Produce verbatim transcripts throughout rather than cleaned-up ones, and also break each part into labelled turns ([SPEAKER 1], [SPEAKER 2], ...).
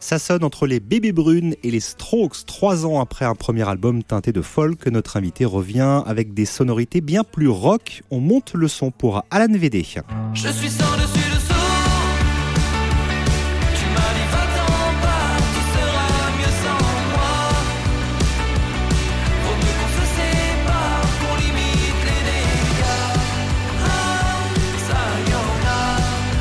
[SPEAKER 1] Ça sonne entre les Bébés Brunes et les Strokes. Trois ans après un premier album teinté de folk, notre invité revient avec des sonorités bien plus rock. On monte le son pour Alan Védé.
[SPEAKER 2] Je suis sans dessus dessous. Tu m'as dit va-t'en pas, tout sera mieux sans moi. Vaut mieux qu'on se sépare, qu'on limite les dégâts. Ah, sayonara.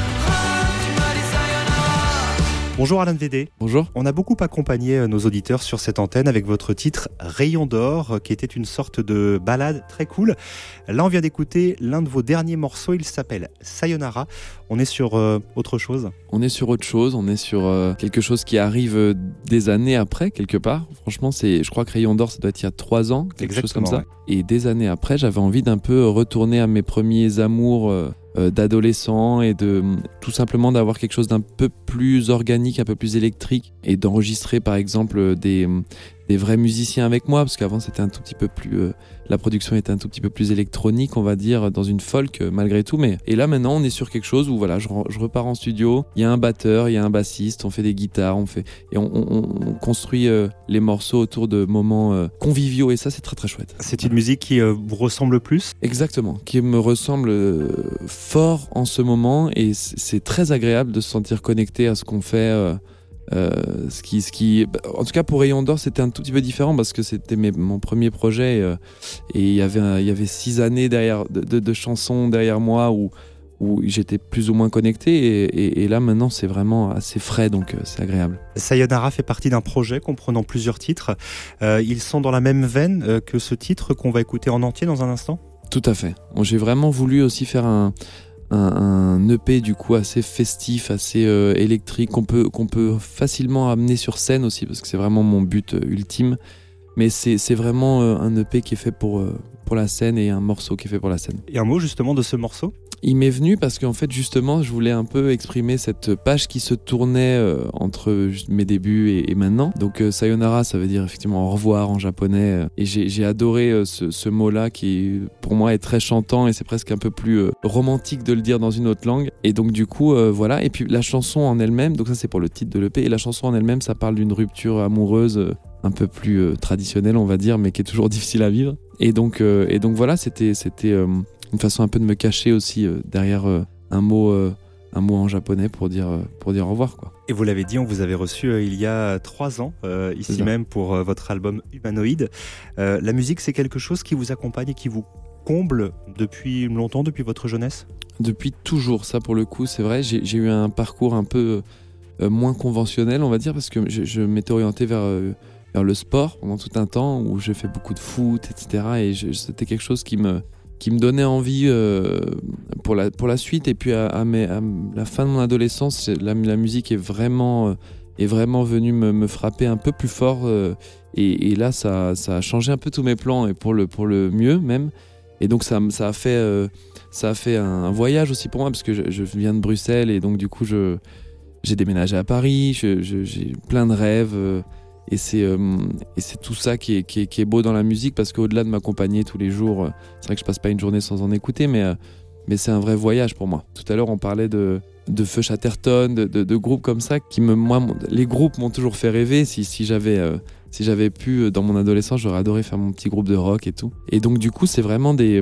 [SPEAKER 2] Ah, tu m'as dit sayonara.
[SPEAKER 1] Bonjour Alan Védé.
[SPEAKER 3] Bonjour.
[SPEAKER 1] On a beaucoup accompagné nos auditeurs sur cette antenne avec votre titre Rayon d'or, qui était une sorte de ballade très cool. Là, on vient d'écouter l'un de vos derniers morceaux, il s'appelle Sayonara. On est sur euh, autre chose.
[SPEAKER 3] On est sur autre chose, on est sur euh, quelque chose qui arrive euh, des années après, quelque part. Franchement, c'est, je crois que Rayon d'or, ça doit être il y a trois ans, quelque
[SPEAKER 1] Exactement,
[SPEAKER 3] chose comme ça.
[SPEAKER 1] Ouais.
[SPEAKER 3] Et des années après, j'avais envie d'un peu retourner à mes premiers amours euh, euh, d'adolescent et de tout simplement d'avoir quelque chose d'un peu plus organique, un peu plus électrique et d'enregistrer par exemple des, des vrais musiciens avec moi, parce qu'avant c'était un tout petit peu plus... Euh, la production était un tout petit peu plus électronique, on va dire, dans une folk euh, malgré tout. Mais et là maintenant, on est sur quelque chose où voilà, je, je repars en studio. Il y a un batteur, il y a un bassiste, on fait des guitares, on fait et on, on, on construit euh, les morceaux autour de moments euh, conviviaux. Et ça, c'est très très chouette.
[SPEAKER 1] C'est une musique qui euh, vous ressemble le plus ?
[SPEAKER 3] Exactement, qui me ressemble euh, fort en ce moment. Et c'est, c'est très agréable de se sentir connecté à ce qu'on fait. Euh, Euh, ce qui, ce qui, en tout cas pour Rayon d'or, c'était un tout petit peu différent parce que c'était mes, mon premier projet euh, et il y avait, un, il y avait six années derrière de, de, de chansons derrière moi où, où j'étais plus ou moins connecté et, et, et là maintenant c'est vraiment assez frais, donc euh, c'est agréable.
[SPEAKER 1] Sayonara fait partie d'un projet comprenant plusieurs titres. Euh, ils sont dans la même veine euh, que ce titre qu'on va écouter en entier dans un instant ?
[SPEAKER 3] Tout à fait. Bon, j'ai vraiment voulu aussi faire un Un, un E P du coup assez festif, assez euh, électrique, qu'on peut, qu'on peut facilement amener sur scène aussi, parce que c'est vraiment mon but euh, ultime. Mais c'est, c'est vraiment euh, un E P qui est fait pour, euh, pour la scène et un morceau qui est fait pour la scène.
[SPEAKER 1] Et un mot justement de ce morceau ?
[SPEAKER 3] Il m'est venu parce qu'en fait justement je voulais un peu exprimer cette page qui se tournait euh, entre mes débuts et, et maintenant. Donc euh, Sayonara, ça veut dire effectivement au revoir en japonais euh, et j'ai, j'ai adoré euh, ce, ce mot-là qui pour moi est très chantant et c'est presque un peu plus euh, romantique de le dire dans une autre langue. Et donc du coup euh, voilà, et puis la chanson en elle-même, donc ça c'est pour le titre de l'E P, et la chanson en elle-même ça parle d'une rupture amoureuse euh, un peu plus euh, traditionnelle on va dire, mais qui est toujours difficile à vivre. Et donc, euh, et donc voilà, c'était, c'était euh, une façon un peu de me cacher aussi euh, derrière euh, un mot, euh, un mot en japonais pour dire, euh, pour dire au revoir, quoi.
[SPEAKER 1] Et vous l'avez dit, on vous avait reçu euh, il y a trois ans, euh, ici même pour euh, votre album Humanoïde. Euh, la musique, c'est quelque chose qui vous accompagne et qui vous comble depuis longtemps, depuis votre jeunesse ?
[SPEAKER 3] Depuis toujours, ça pour le coup, c'est vrai. J'ai, j'ai eu un parcours un peu euh, moins conventionnel, on va dire, parce que je, je m'étais orienté vers... Euh, vers le sport pendant tout un temps où j'ai fait beaucoup de foot, et cetera. Et je, c'était quelque chose qui me, qui me donnait envie euh, pour, la, pour la suite. Et puis à, à, mes, à la fin de mon adolescence, la, la musique est vraiment, euh, est vraiment venue me, me frapper un peu plus fort. Euh, et, et là, ça, ça a changé un peu tous mes plans et pour le, pour le mieux même. Et donc ça, ça, a, fait, euh, ça a fait un, un voyage aussi pour moi parce que je, je viens de Bruxelles et donc du coup, je, j'ai déménagé à Paris. Je, je, j'ai plein de rêves. Euh, Et c'est, euh, et c'est tout ça qui est, qui, est, qui est beau dans la musique parce qu'au-delà de m'accompagner tous les jours, euh, c'est vrai que je passe pas une journée sans en écouter, mais, euh, mais c'est un vrai voyage pour moi. Tout à l'heure, on parlait de, de Feu Chatterton, de, de, de groupes comme ça qui me, moi, les groupes m'ont toujours fait rêver. Si, si j'avais, euh, si j'avais pu, dans mon adolescence, j'aurais adoré faire mon petit groupe de rock et tout. Et donc, du coup, c'est vraiment des,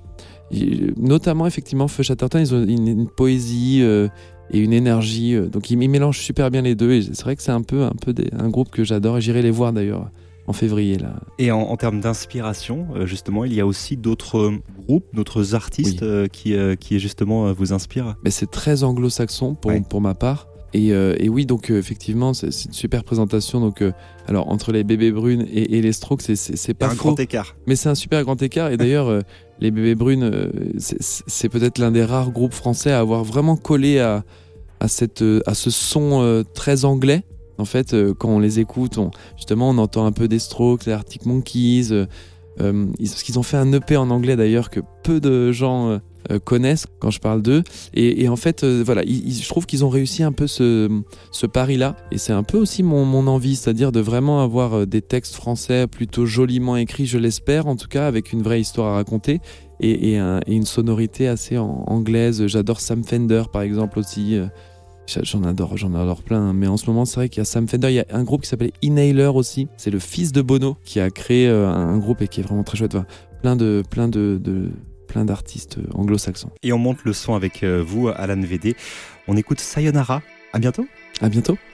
[SPEAKER 3] euh, notamment effectivement Feu Chatterton, ils ont une, une poésie. Euh, et une énergie, donc ils mélangent super bien les deux et c'est vrai que c'est un peu, un, peu des, un groupe que j'adore et j'irai les voir d'ailleurs en février là.
[SPEAKER 1] Et en, en termes d'inspiration, justement, il y a aussi d'autres groupes, d'autres artistes oui. qui, qui justement vous inspirent.
[SPEAKER 3] Mais c'est très anglo-saxon pour, ouais. pour ma part. Et, euh, et oui, donc euh, effectivement, c'est, c'est une super présentation. Donc, euh, alors entre les Bébés Brunes et, et les Strokes, c'est, c'est, c'est pas
[SPEAKER 1] un
[SPEAKER 3] faux,
[SPEAKER 1] grand écart.
[SPEAKER 3] Mais c'est un super grand écart. Et d'ailleurs, euh, les Bébés Brunes, euh, c'est, c'est peut-être l'un des rares groupes français à avoir vraiment collé à, à, cette, à ce son euh, très anglais. En fait, euh, quand on les écoute, on, justement, on entend un peu des Strokes, les Arctic Monkeys. Euh, euh, ils, parce qu'ils ont fait un E P en anglais d'ailleurs que peu de gens euh, euh, connaissent quand je parle d'eux. Et, et en fait, euh, voilà, ils, je trouve qu'ils ont réussi un peu ce, ce pari-là. Et c'est un peu aussi mon, mon envie, c'est-à-dire de vraiment avoir des textes français plutôt joliment écrits, je l'espère, en tout cas, avec une vraie histoire à raconter. Et, et, un, et une sonorité assez en, anglaise. J'adore Sam Fender, par exemple, aussi. J'en adore, j'en adore plein. Mais en ce moment, c'est vrai qu'il y a Sam Fender. Il y a un groupe qui s'appelle Inhaler aussi. C'est le fils de Bono qui a créé euh, un groupe et qui est vraiment très chouette. Enfin, plein de, plein de, de plein d'artistes anglo-saxons.
[SPEAKER 1] Et on monte le son avec euh, vous, Alan Védé. On écoute Sayonara. À bientôt.
[SPEAKER 3] À bientôt.